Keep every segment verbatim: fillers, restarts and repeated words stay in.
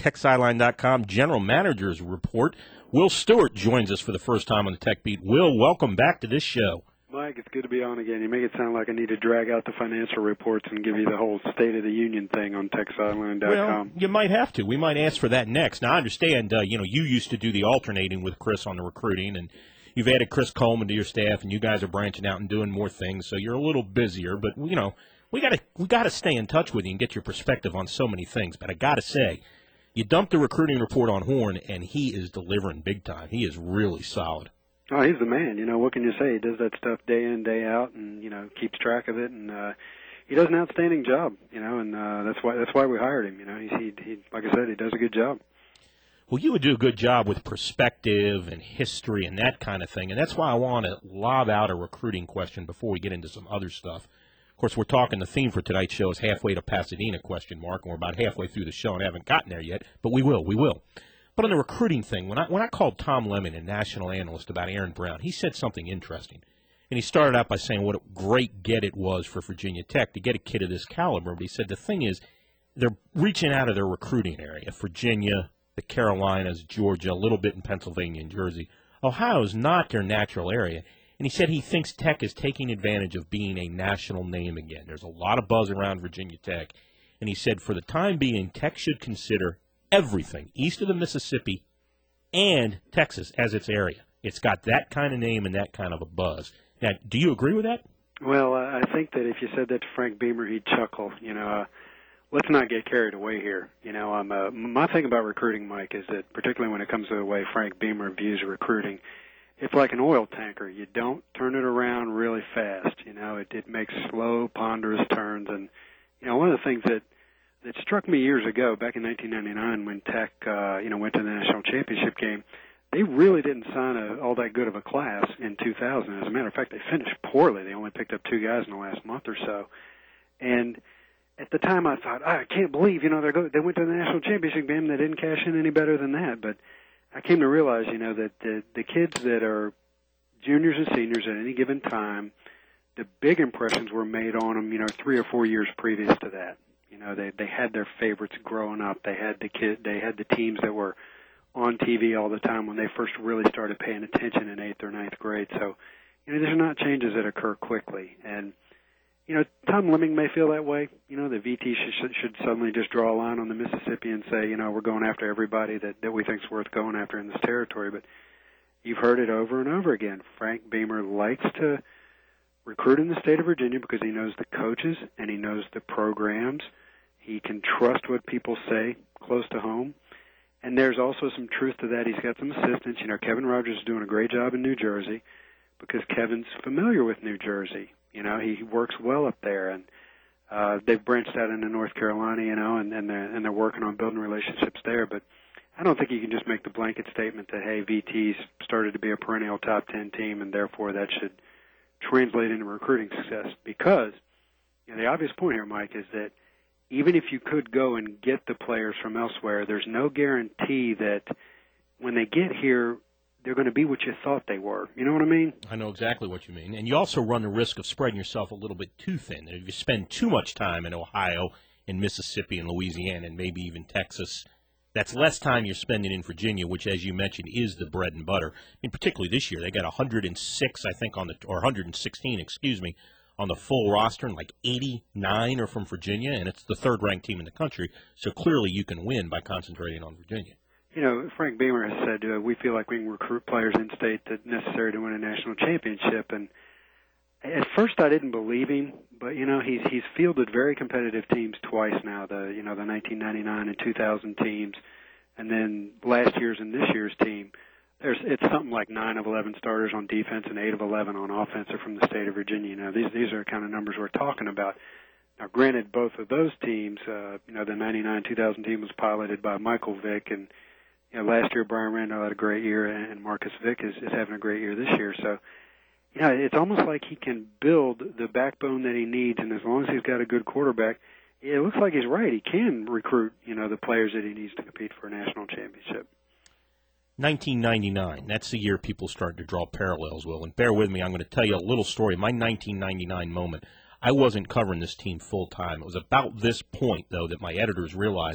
Tech Sideline dot com General Manager's Report. Will Stewart joins us for the first time on the Tech Beat. Will, welcome back to this show. Mike, it's good to be on again. You make it sound like I need to drag out the financial reports and give you the whole State of the Union thing on Tech Sideline dot com. Well, you might have to. We might ask for that next. Now, I understand, uh, you know, you used to do the alternating with Chris on the recruiting, and you've added Chris Coleman to your staff, and you guys are branching out and doing more things, so you're a little busier. But, you know, we got to we got to stay in touch with you and get your perspective on so many things. But I got to say, you dumped the recruiting report on Horn, and he is delivering big time. He is really solid. Oh, he's the man. You know, what can you say? He does that stuff day in, day out, and, you know, keeps track of it. And uh, he does an outstanding job, you know, and uh, that's why that's why we hired him. You know, he, he, he, like I said, he does a good job. Well, you would do a good job with perspective and history and that kind of thing, and that's why I want to lob out a recruiting question before we get into some other stuff. Of course, we're talking, the theme for tonight's show is halfway to Pasadena, question mark, and we're about halfway through the show and haven't gotten there yet, but we will, we will. But on the recruiting thing, when I when I called Tom Lemon, a national analyst, about Aaron Brown, he said something interesting. And he started out by saying what a great get it was for Virginia Tech to get a kid of this caliber. But he said the thing is, they're reaching out of their recruiting area. Virginia, the Carolinas, Georgia, a little bit in Pennsylvania and Jersey. Ohio is not their natural area. And he said he thinks Tech is taking advantage of being a national name again. There's a lot of buzz around Virginia Tech. And he said for the time being, Tech should consider everything east of the Mississippi and Texas as its area. It's got that kind of name and that kind of a buzz. Now, do you agree with that? Well, I think that if you said that to Frank Beamer, he'd chuckle. You know, uh, let's not get carried away here. You know, um, uh, my thing about recruiting, Mike, is that particularly when it comes to the way Frank Beamer views recruiting, it's like an oil tanker. You don't turn it around really fast. You know, it, it makes slow, ponderous turns. And, you know, one of the things that It struck me years ago, back in nineteen ninety-nine, when Tech, uh, you know, went to the national championship game. They really didn't sign a, all that good of a class in two thousand. As a matter of fact, they finished poorly. They only picked up two guys in the last month or so. And at the time, I thought, oh, I can't believe, you know, they go, they went to the national championship game. They didn't cash in any better than that. But I came to realize, you know, that the, the kids that are juniors and seniors at any given time, the big impressions were made on them, you know, three or four years previous to that. You know, they they had their favorites growing up. They had the kid. They had the teams that were on T V all the time when they first really started paying attention in eighth or ninth grade. So, you know, these are not changes that occur quickly. And, you know, Tom Lemming may feel that way. You know, the V T should, should suddenly just draw a line on the Mississippi and say, you know, we're going after everybody that, that we think's worth going after in this territory. But you've heard it over and over again. Frank Beamer likes to recruit in the state of Virginia because he knows the coaches and he knows the programs. He can trust what people say close to home. And there's also some truth to that. He's got some assistants. You know, Kevin Rogers is doing a great job in New Jersey because Kevin's familiar with New Jersey. You know, he works well up there. And uh, they've branched out into North Carolina, you know, and, and, they're, and they're working on building relationships there. But I don't think you can just make the blanket statement that, hey, V T's started to be a perennial top ten team, and therefore that should translate into recruiting success. Because, you know, the obvious point here, Mike, is that even if you could go and get the players from elsewhere, there's no guarantee that when they get here, they're going to be what you thought they were. You know what I mean? I know exactly what you mean. And you also run the risk of spreading yourself a little bit too thin. If you spend too much time in Ohio, in Mississippi, and Louisiana, and maybe even Texas, that's less time you're spending in Virginia, which, as you mentioned, is the bread and butter. I mean, particularly this year, they got one hundred six, I think, on the or one hundred sixteen, excuse me, on the full roster, and like eighty-nine are from Virginia, and it's the third-ranked team in the country. So clearly, you can win by concentrating on Virginia. You know, Frank Beamer has said uh, we feel like we can recruit players in state that's necessary to win a national championship. And at first, I didn't believe him, but you know, he's he's fielded very competitive teams twice now. The you know the nineteen ninety-nine and two thousand teams, and then last year's and this year's team. There's it's something like nine of eleven starters on defense and eight of eleven on offense are from the state of Virginia. You know, these these are the kind of numbers we're talking about. Now, granted, both of those teams, uh, you know, the ninety-nine two thousand team was piloted by Michael Vick, and you know, last year Brian Randall had a great year, and Marcus Vick is, is having a great year this year. So, you know, it's almost like he can build the backbone that he needs, and as long as he's got a good quarterback, it looks like he's right. He can recruit, you know, the players that he needs to compete for a national championship. nineteen ninety-nine, that's the year people started to draw parallels, Will. And bear with me, I'm going to tell you a little story. My nineteen ninety-nine moment, I wasn't covering this team full time. It was about this point, though, that my editors realized,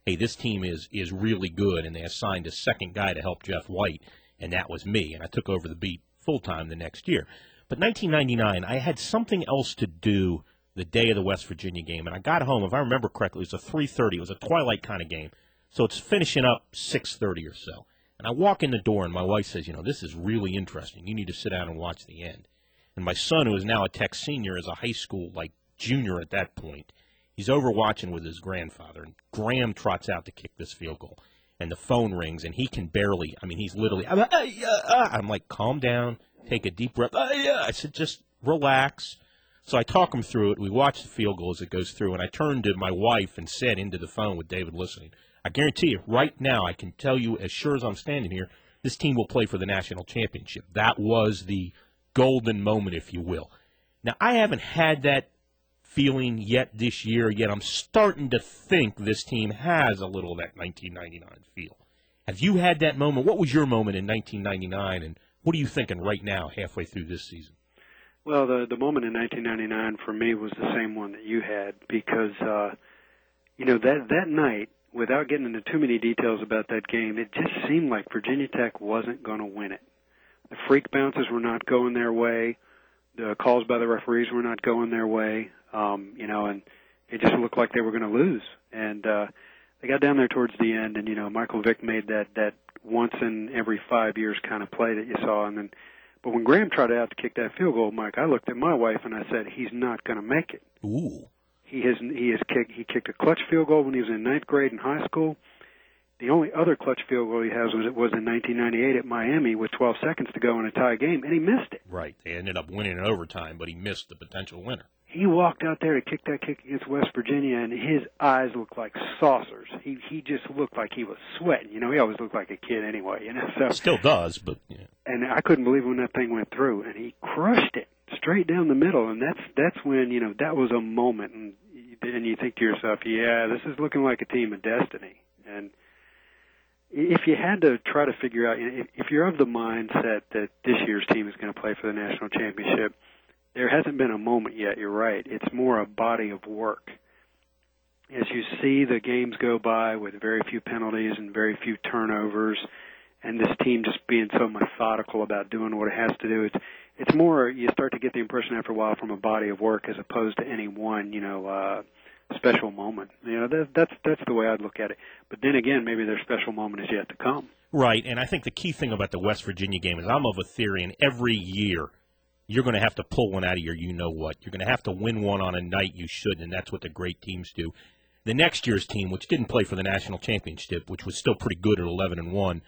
hey, this team is is really good, and they assigned a second guy to help Jeff White, and that was me, and I took over the beat full-time the next year. But nineteen ninety-nine, I had something else to do the day of the West Virginia game, and I got home, if I remember correctly, it was a three thirty. It was a twilight kind of game, so it's finishing up six thirty or so. And I walk in the door, and my wife says, you know, this is really interesting. You need to sit down and watch the end. And my son, who is now a Tech senior, is a high school, like, junior at that point. He's over watching with his grandfather, and Graham trots out to kick this field goal. And the phone rings, and he can barely, I mean, he's literally, I'm, uh, uh, I'm like, calm down, take a deep breath. Uh, yeah. I said, just relax. So I talk him through it. We watch the field goal as it goes through, and I turned to my wife and said into the phone with David listening, I guarantee you, right now, I can tell you as sure as I'm standing here, this team will play for the national championship. That was the golden moment, if you will. Now, I haven't had that feeling yet this year, yet I'm starting to think this team has a little of that nineteen ninety-nine feel. Have you had that moment? What was your moment in nineteen ninety-nine, and what are you thinking right now, halfway through this season? Well, the the moment in nineteen ninety-nine for me was the same one that you had because, uh, you know, that that night, without getting into too many details about that game, it just seemed like Virginia Tech wasn't going to win it. The freak bounces were not going their way. The calls by the referees were not going their way. Um, you know, and it just looked like they were going to lose. And uh, they got down there towards the end, and, you know, Michael Vick made that, that once in every five years kind of play that you saw. And then, but when Graham tried out to kick that field goal, Mike, I looked at my wife and I said, he's not going to make it. Ooh. He has he has kicked he kicked a clutch field goal when he was in ninth grade in high school. The only other clutch field goal he has was was in nineteen ninety-eight at Miami with twelve seconds to go in a tie game, and he missed it. Right. They ended up winning in overtime, but he missed the potential winner. He walked out there to kick that kick against West Virginia, and his eyes looked like saucers. He he just looked like he was sweating. You know, he always looked like a kid anyway. You know, so still does, but yeah. And I couldn't believe when that thing went through, and he crushed it straight down the middle, and that's that's when, you know, that was a moment, and and you think to yourself, yeah, this is looking like a team of destiny. And if you had to try to figure out, if you're of the mindset that this year's team is going to play for the national championship, there hasn't been a moment yet, you're right. It's more a body of work. As you see the games go by with very few penalties and very few turnovers, and this team just being so methodical about doing what it has to do, it's it's more, you start to get the impression after a while from a body of work as opposed to any one, you know, uh, special moment. You know, that, that's that's the way I'd look at it. But then again, maybe their special moment is yet to come. Right, and I think the key thing about the West Virginia game is I'm of a theory, and every year you're going to have to pull one out of your you-know-what. You're going to have to win one on a night you shouldn't, and that's what the great teams do. The next year's team, which didn't play for the national championship, which was still pretty good at eleven and one,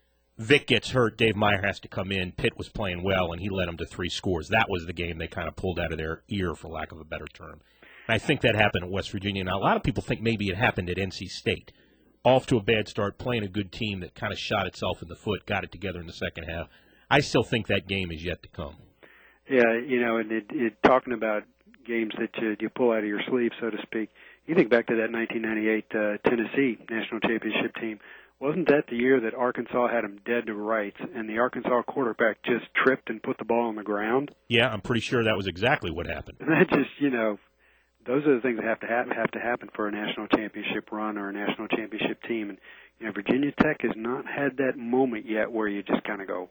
Vic gets hurt, Dave Meyer has to come in, Pitt was playing well, and he led them to three scores. That was the game they kind of pulled out of their ear, for lack of a better term. And I think that happened at West Virginia. Now, a lot of people think maybe it happened at N C State. Off to a bad start, playing a good team that kind of shot itself in the foot, got it together in the second half. I still think that game is yet to come. Yeah, you know, and it, it, talking about games that you, you pull out of your sleeve, so to speak, you think back to that nineteen ninety-eight uh, Tennessee national championship team. Wasn't that the year that Arkansas had them dead to rights, and the Arkansas quarterback just tripped and put the ball on the ground? Yeah, I'm pretty sure that was exactly what happened. And that just, you know, those are the things that have to happen, have to happen for a national championship run or a national championship team. And, you know, Virginia Tech has not had that moment yet where you just kind of go,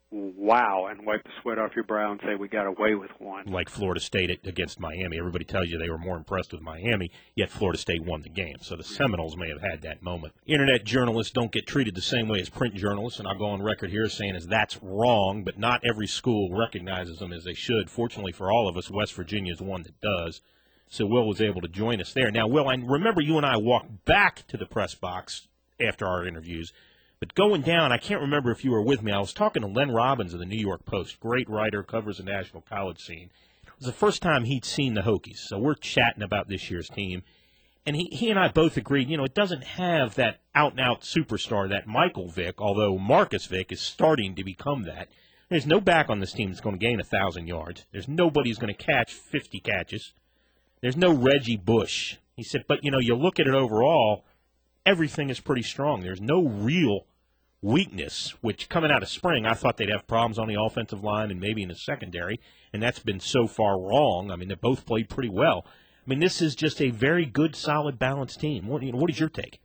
wow, and wipe the sweat off your brow and say we got away with one. Like Florida State against Miami. Everybody tells you they were more impressed with Miami, yet Florida State won the game. So the Seminoles may have had that moment. Internet journalists don't get treated the same way as print journalists, and I'll go on record here saying is that's wrong, but not every school recognizes them as they should. Fortunately for all of us, West Virginia is one that does. So Will was able to join us there. Now, Will, I remember you and I walked back to the press box after our interviews. But going down, I can't remember if you were with me. I was talking to Len Robbins of the New York Post, great writer, covers the national college scene. It was the first time he'd seen the Hokies, so we're chatting about this year's team. And he, he and I both agreed, you know, it doesn't have that out-and-out superstar, that Michael Vick, although Marcus Vick is starting to become that. There's no back on this team that's going to gain one thousand yards. There's nobody who's going to catch fifty catches. There's no Reggie Bush. He said, but, you know, you look at it overall, everything is pretty strong. There's no real weakness, which coming out of spring, I thought they'd have problems on the offensive line and maybe in the secondary, and that's been so far wrong. I mean, they both played pretty well. I mean, this is just a very good, solid, balanced team. What, you know, what is your take?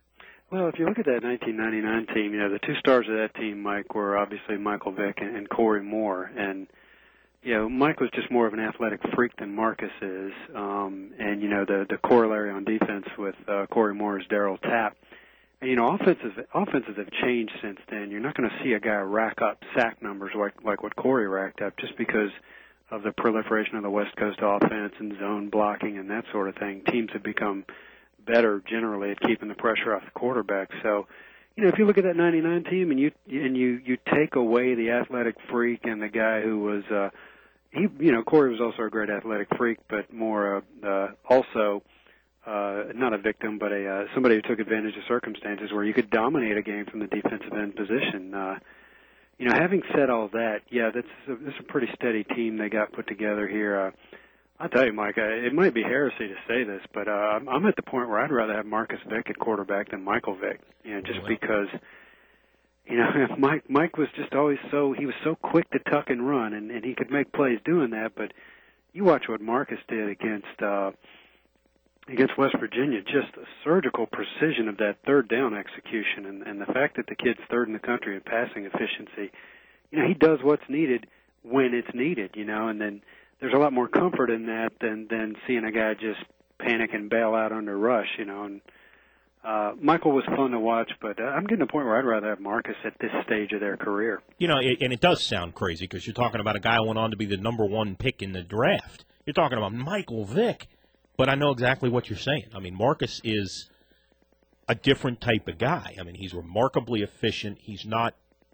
Well, if you look at that nineteen ninety-nine team, you know, the two stars of that team, Mike, were obviously Michael Vick and, and Corey Moore. And, you know, Mike was just more of an athletic freak than Marcus is. Um, and, you know, the, the corollary on defense with uh, Corey Moore is Darryl Tapp. And, you know, offenses, offenses have changed since then. You're not going to see a guy rack up sack numbers like, like what Corey racked up just because of the proliferation of the West Coast offense and zone blocking and that sort of thing. Teams have become better generally at keeping the pressure off the quarterback. So, you know, if you look at that ninety-nine team and you and you you take away the athletic freak and the guy who was, uh, he, you know, Corey was also a great athletic freak, but more uh, uh, also uh, not a victim, but a uh, somebody who took advantage of circumstances where you could dominate a game from the defensive end position. Uh, you know, having said all that, yeah, that's a, that's a pretty steady team they got put together here. Uh, I'll tell you, Mike, uh, it might be heresy to say this, but uh, I'm, I'm at the point where I'd rather have Marcus Vick at quarterback than Michael Vick, you know, just because, you know, Mike Mike was just always so, he was so quick to tuck and run, and, and he could make plays doing that, but you watch what Marcus did against uh, against West Virginia, just the surgical precision of that third down execution, and, and the fact that the kid's third in the country in passing efficiency, you know, he does what's needed when it's needed, you know, and then there's a lot more comfort in that than than seeing a guy just panic and bail out under rush, you know. And uh, Michael was fun to watch, but uh, I'm getting to the point where I'd rather have Marcus at this stage of their career. You know, it, and it does sound crazy because you're talking about a guy who went on to be the number one pick in the draft. You're talking about Michael Vick, but I know exactly what you're saying. I mean, Marcus is a different type of guy. I mean, he's remarkably efficient. He's not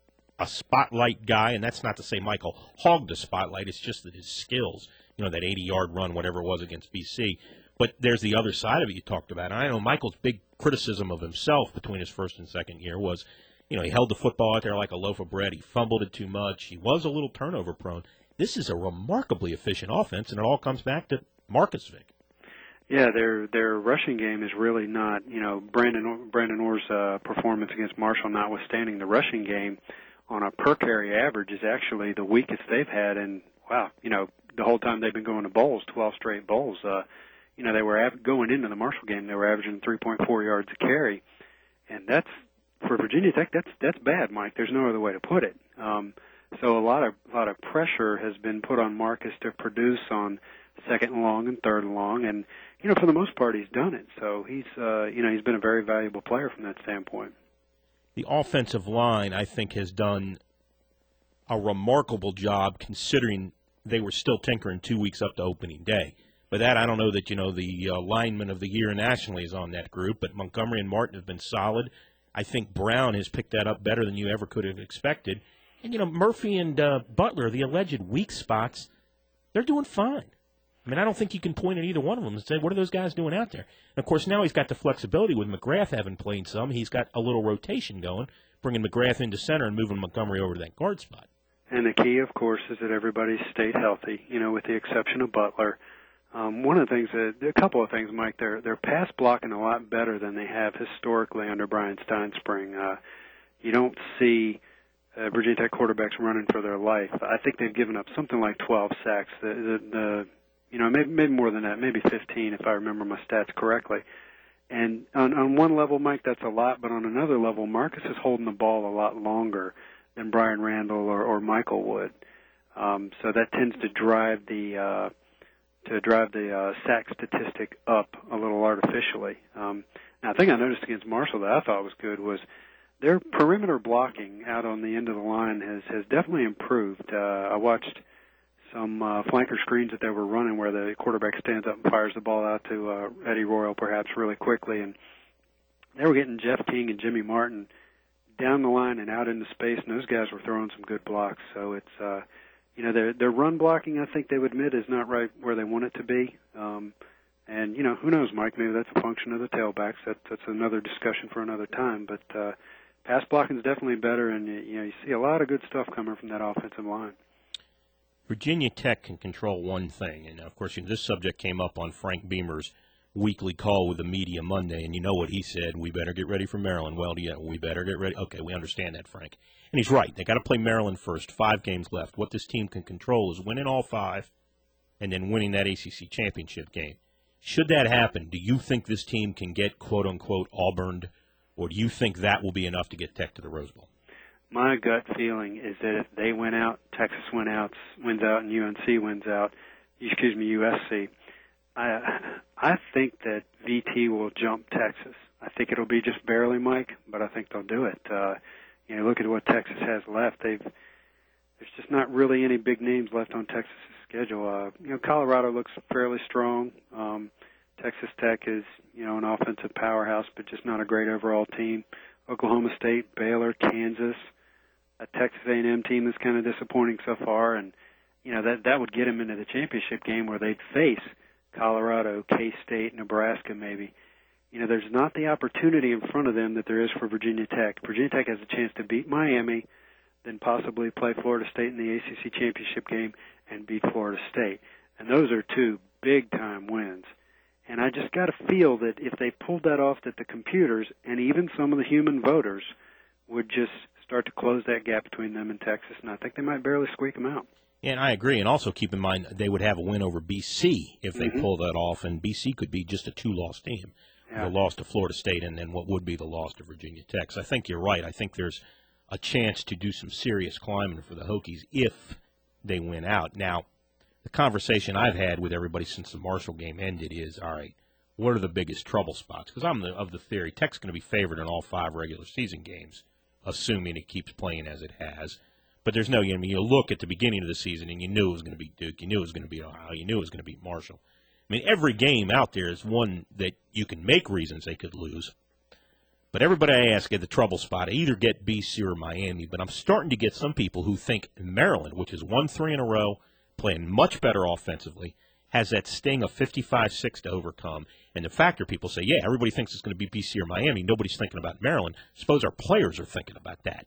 a spotlight guy, and that's not to say Michael hogged the spotlight. It's just that his skills, you know, that eighty-yard run, whatever it was against B C. But there's the other side of it you talked about. And I know Michael's big criticism of himself between his first and second year was, you know, he held the football out there like a loaf of bread. He fumbled it too much. He was a little turnover prone. This is a remarkably efficient offense, and it all comes back to Marcus Vick. Yeah, their their rushing game is really not, you know, Brandon Brandon Orr's uh, performance against Marshall notwithstanding, the rushing game on a per carry average is actually the weakest they've had in, wow, you know, the whole time they've been going to bowls, twelve straight bowls. Uh, you know, they were av- going into the Marshall game, they were averaging three point four yards a carry, and that's, for Virginia Tech, that's that's bad, Mike. There's no other way to put it. Um, so a lot of a lot of pressure has been put on Marcus to produce on second and long and third and long, and you know, for the most part, he's done it. So he's, uh, you know, he's been a very valuable player from that standpoint. The offensive line, I think, has done a remarkable job considering they were still tinkering two weeks up to opening day. But that, I don't know that, you know, the uh, lineman of the year nationally is on that group, but Montgomery and Martin have been solid. I think Brown has picked that up better than you ever could have expected. And, you know, Murphy and uh, Butler, the alleged weak spots, they're doing fine. I mean, I don't think you can point at either one of them and say, what are those guys doing out there? And, of course, now he's got the flexibility with McGrath having played some. He's got a little rotation going, bringing McGrath into center and moving Montgomery over to that guard spot. And the key, of course, is that everybody stayed healthy, you know, with the exception of Butler. Um, one of the things, that, a couple of things, Mike, they're, they're pass blocking a lot better than they have historically under Brian Steinspring. Uh, you don't see uh, Virginia Tech quarterbacks running for their life. I think they've given up something like twelve sacks. The, the, the You know, maybe, maybe more than that, maybe fifteen if I remember my stats correctly. And on, on one level, Mike, that's a lot, but on another level, Marcus is holding the ball a lot longer than Brian Randall or, or Michael would. Um, so that tends to drive the uh, to drive the uh, sack statistic up a little artificially. Um, now, the thing I noticed against Marshall that I thought was good was their perimeter blocking out on the end of the line has, has definitely improved. Uh, I watched some uh, flanker screens that they were running where the quarterback stands up and fires the ball out to uh, Eddie Royal perhaps really quickly, and they were getting Jeff King and Jimmy Martin down the line and out into space, and those guys were throwing some good blocks. So it's, uh, you know, their their run blocking, I think they would admit, is not right where they want it to be. Um, and, you know, who knows, Mike, maybe that's a function of the tailbacks. That, that's another discussion for another time. But uh, pass blocking is definitely better, and, you know, you see a lot of good stuff coming from that offensive line. Virginia Tech can control one thing, and, of course, you know, this subject came up on Frank Beamer's weekly call with the media Monday, and you know what he said, we better get ready for Maryland. Well, yeah, we better get ready. Okay, we understand that, Frank. And he's right. They got to play Maryland first. Five games left. What this team can control is winning all five and then winning that A C C championship game. Should that happen, do you think this team can get, quote-unquote, Auburned Or do you think that will be enough to get Tech to the Rose Bowl? My gut feeling is that if they win out, Texas win out, wins out, and U N C wins out, excuse me, U S C, I I think that V T will jump Texas. I think it'll be just barely, Mike, but I think they'll do it. Uh, you know, look at what Texas has left. They've there's just not really any big names left on Texas's schedule. Uh, you know, Colorado looks fairly strong. Um, Texas Tech is, you know, an offensive powerhouse, but just not a great overall team. Oklahoma State, Baylor, Kansas, a Texas A and M team that's kind of disappointing so far, and you know that that would get them into the championship game where they'd face Colorado, K-State, Nebraska, maybe. You know, there's not the opportunity in front of them that there is for Virginia Tech. Virginia Tech has a chance to beat Miami, then possibly play Florida State in the A C C championship game and beat Florida State, and those are two big-time wins. And I just got to feel that if they pulled that off, that the computers and even some of the human voters would just start to close that gap between them and Texas, and I think they might barely squeak them out. Yeah, and I agree. And also keep in mind they would have a win over B C if they mm-hmm. pull that off, and B C could be just a two-loss team. Yeah. The loss to Florida State and then what would be the loss to Virginia Tech. So I think you're right. I think there's a chance to do some serious climbing for the Hokies if they win out. Now, the conversation I've had with everybody since the Marshall game ended is, all right, what are the biggest trouble spots? Because I'm the, of the theory Tech's going to be favored in all five regular season games, assuming it keeps playing as it has. But there's no, I mean, you look at the beginning of the season and you knew it was going to be Duke, you knew it was going to be Ohio, you knew it was going to be Marshall. I mean, every game out there is one that you can make reasons they could lose. But everybody I ask at the trouble spot, I either get B C or Miami, but I'm starting to get some people who think Maryland, which has won three in a row, playing much better offensively, has that sting of fifty-five six to overcome. And the factor people say, yeah, everybody thinks it's going to be B C or Miami. Nobody's thinking about Maryland. Suppose our players are thinking about that.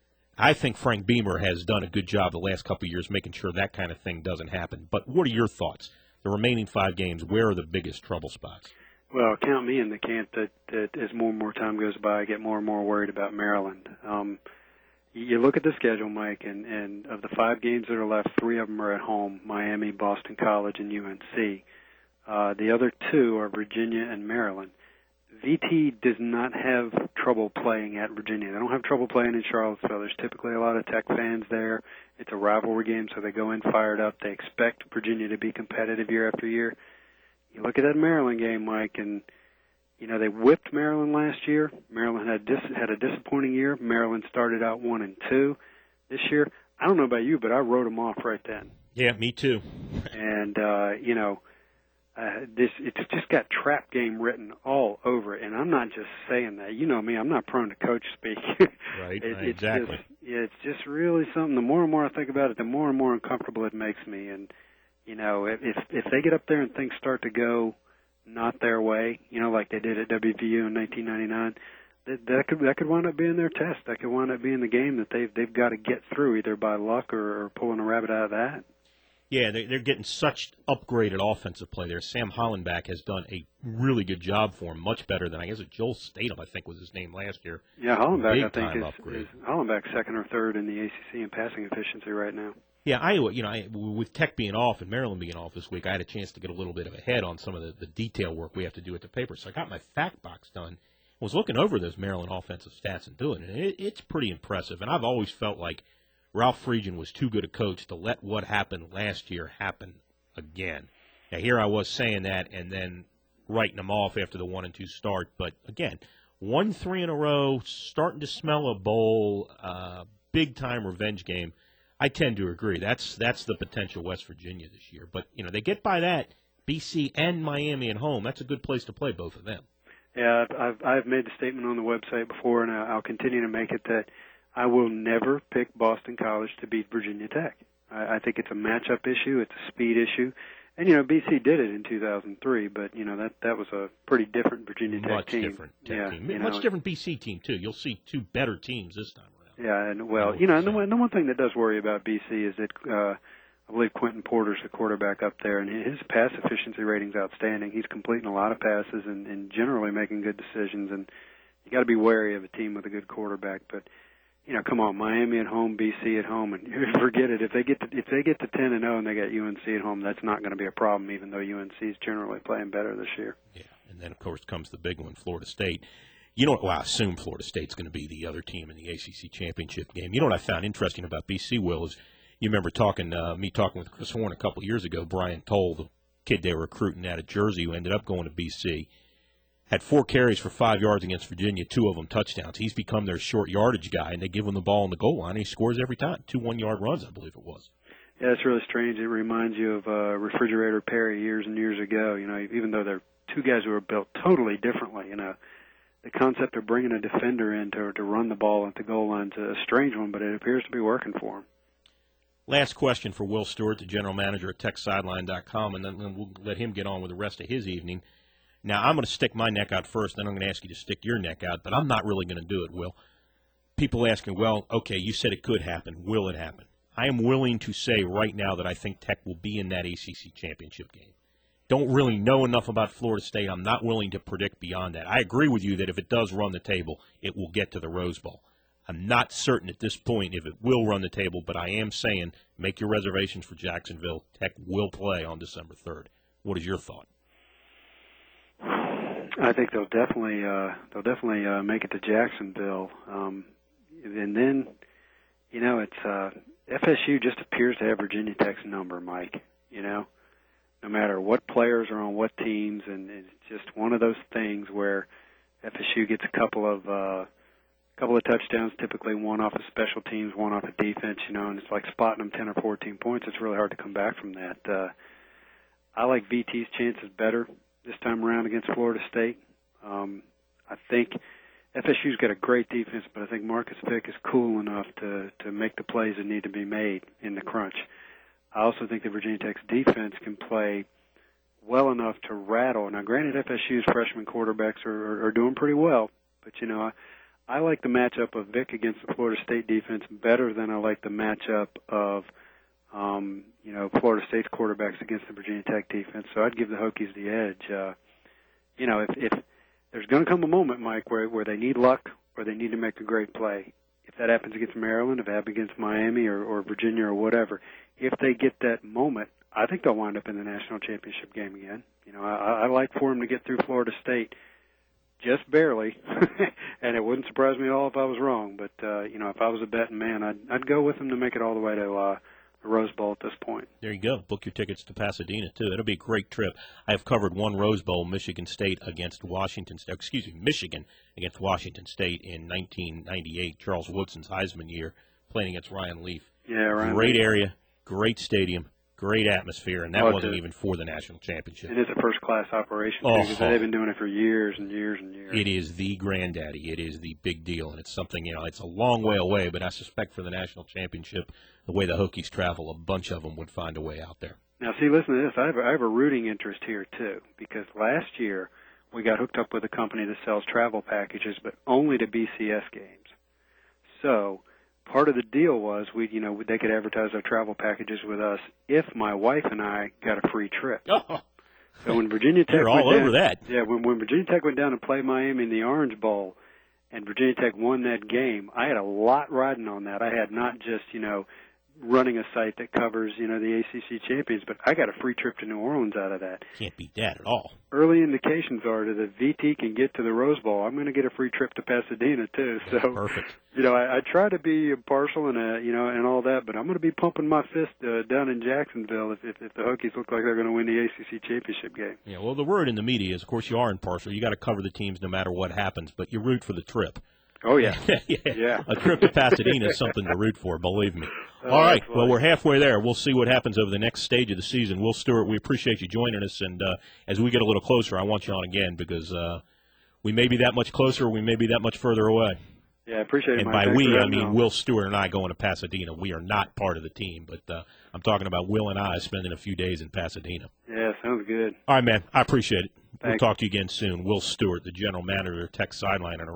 I think Frank Beamer has done a good job the last couple of years making sure that kind of thing doesn't happen. But what are your thoughts? The remaining five games, where are the biggest trouble spots? Well, count me in the camp that, that as more and more time goes by, I get more and more worried about Maryland. Um, you look at the schedule, Mike, and, and of the five games that are left, three of them are at home, Miami, Boston College, and U N C. Uh, the other two are Virginia and Maryland. V T does not have trouble playing at Virginia. They don't have trouble playing in Charlottesville. There's typically a lot of Tech fans there. It's a rivalry game, so they go in fired up. They expect Virginia to be competitive year after year. You look at that Maryland game, Mike, and, you know, they whipped Maryland last year. Maryland had dis- had a disappointing year. Maryland started out one and two this year. I don't know about you, but I wrote them off right then. Yeah, me too. and, uh, you know, Uh, this it's just got trap game written all over it, and I'm not just saying that. You know me, I'm not prone to coach speak. Right, it, right it's exactly. Just, yeah, it's just really something. The more and more I think about it, the more and more uncomfortable it makes me. And you know, if if they get up there and things start to go not their way, you know, like they did at W V U in nineteen ninety-nine, that that could that could wind up being their test. That could wind up being the game that they've they've got to get through, either by luck or, or pulling a rabbit out of that. Yeah, they're, they're getting such upgraded offensive play there. Sam Hollenbach has done a really good job for him, much better than, I guess, Joel Statham, I think was his name last year. Yeah, Hollenbach, I think, is, is Hollenbach's second or third in the A C C in passing efficiency right now. Yeah, Iowa, you know, I, with Tech being off and Maryland being off this week, I had a chance to get a little bit of a head on some of the, the detail work we have to do at the paper. So I got my fact box done. I was looking over those Maryland offensive stats and doing it, and it, it's pretty impressive. And I've always felt like Ralph Friedgen was too good a coach to let what happened last year happen again. Now, here I was saying that and then writing them off after the one and two start. But, again, one three in a row, starting to smell a bowl, uh, big-time revenge game. I tend to agree. That's that's the potential West Virginia this year. But, you know, they get by that, B C and Miami at home. That's a good place to play both of them. Yeah, I've, I've made the statement on the website before, and I'll continue to make it that I will never pick Boston College to beat Virginia Tech. I, I think it's a matchup issue. It's a speed issue. And, you know, B C did it in two thousand three, but, you know, that, that was a pretty different Virginia Tech Much team. different Tech yeah, team. you Much know, different B C team, too. You'll see two better teams this time around. Yeah, and, well, you know, and the, one, the one thing that does worry about B C is that uh, I believe Quentin Porter's the quarterback up there, and his pass efficiency rating's outstanding. He's completing a lot of passes and, and generally making good decisions, and you got to be wary of a team with a good quarterback. But you know, come on, Miami at home, B C at home, and forget it. If they get to, if they get to ten and zero and they got U N C at home, that's not going to be a problem. Even though U N C is generally playing better this year. Yeah, and then of course comes the big one, Florida State. You know what? Well, I assume Florida State's going to be the other team in the A C C championship game. You know what I found interesting about B C, Will, is you remember talking, uh, me talking with Chris Horn a couple of years ago. Brian Toll, the kid they were recruiting out of Jersey, who ended up going to B C, had four carries for five yards against Virginia, two of them touchdowns. He's become their short yardage guy, and they give him the ball on the goal line. And he scores every time. Two one-yard runs, I believe it was. Yeah, it's really strange. It reminds you of uh, Refrigerator Perry years and years ago. You know, even though they're two guys who are built totally differently, you know, the concept of bringing a defender in to, to run the ball at the goal line is a strange one, but it appears to be working for him. Last question for Will Stewart, the general manager at tech sideline dot com, and then we'll let him get on with the rest of his evening. Now, I'm going to stick my neck out first, then I'm going to ask you to stick your neck out, but I'm not really going to do it, Will. People asking, well, okay, you said it could happen. Will it happen? I am willing to say right now that I think Tech will be in that A C C championship game. Don't really know enough about Florida State. I'm not willing to predict beyond that. I agree with you that if it does run the table, it will get to the Rose Bowl. I'm not certain at this point if it will run the table, but I am saying make your reservations for Jacksonville. Tech will play on December third. What is your thought? I think they'll definitely uh, they'll definitely uh, make it to Jacksonville, um, and then you know it's uh, F S U just appears to have Virginia Tech's number, Mike. You know, no matter what players are on what teams, and it's just one of those things where F S U gets a couple of uh, couple of touchdowns, typically one off of special teams, one off of defense. You know, and it's like spotting them ten or fourteen points. It's really hard to come back from that. Uh, I like V T's chances better this time around against Florida State. Um, I think F S U's got a great defense, but I think Marcus Fick is cool enough to, to make the plays that need to be made in the crunch. I also think that Virginia Tech's defense can play well enough to rattle. Now, granted, F S U's freshman quarterbacks are, are, are doing pretty well, but, you know, I, I like the matchup of Vic against the Florida State defense better than I like the matchup of Um, you know, Florida State's quarterbacks against the Virginia Tech defense, so I'd give the Hokies the edge. Uh, you know, if, if there's going to come a moment, Mike, where where they need luck or they need to make a great play. If that happens against Maryland, if it happens against Miami or, or Virginia or whatever, if they get that moment, I think they'll wind up in the national championship game again. You know, I, I like for them to get through Florida State just barely, and it wouldn't surprise me at all if I was wrong. But uh, you know, if I was a betting man, I'd I'd go with them to make it all the way to Uh, the Rose Bowl at this point. There you go. Book your tickets to Pasadena, too. It'll be a great trip. I have covered one Rose Bowl, Michigan State against Washington State. Excuse me, Michigan against Washington State in nineteen ninety-eight, Charles Woodson's Heisman year, playing against Ryan Leaf. Yeah, Ryan Great Leaf. area, great stadium, great atmosphere, and that Oh, wasn't it- even for the national championship. It is a first-class operation, too, Oh, because they've been doing it for years and years and years. It is the granddaddy. It is the big deal, and it's something, you know, it's a long way away, but I suspect for the national championship, the way the Hokies travel, a bunch of them would find a way out there. Now, see, listen to this. I have, a, I have a rooting interest here, too, because last year we got hooked up with a company that sells travel packages, but only to B C S games. So part of the deal was we, you know, they could advertise our travel packages with us if my wife and I got a free trip. Oh, So when Virginia Tech you're went all down, over that. Yeah, when, when Virginia Tech went down to play Miami in the Orange Bowl, and Virginia Tech won that game, I had a lot riding on that. I had not just, you know, running a site that covers, you know, the A C C champions, but I got a free trip to New Orleans out of that. Can't beat that at all. Early indications are that if V T can get to the Rose Bowl, I'm going to get a free trip to Pasadena too. So, Perfect. you know, I, I try to be impartial and uh, you know and all that, but I'm going to be pumping my fist uh, down in Jacksonville if, if if the Hokies look like they're going to win the A C C championship game. Yeah, well, the word in the media is, of course, you are impartial. You got to cover the teams no matter what happens, but you root for the trip. Oh yeah, yeah. yeah. A trip to Pasadena is something to root for, believe me. Oh, All right, that's well, right. we're halfway there. We'll see what happens over the next stage of the season. Will Stewart, we appreciate you joining us, and uh, as we get a little closer, I want you on again because uh, we may be that much closer, we may be that much further away. Yeah, I appreciate it. And Mike. by Thanks we, for I letting me mean know. Will Stewart and I going to Pasadena. We are not part of the team, but uh, I'm talking about Will and I spending a few days in Pasadena. Yeah, sounds good. All right, man, I appreciate it. We'll Thanks. talk to you again soon. Will Stewart, the general manager of Tech Sideline, and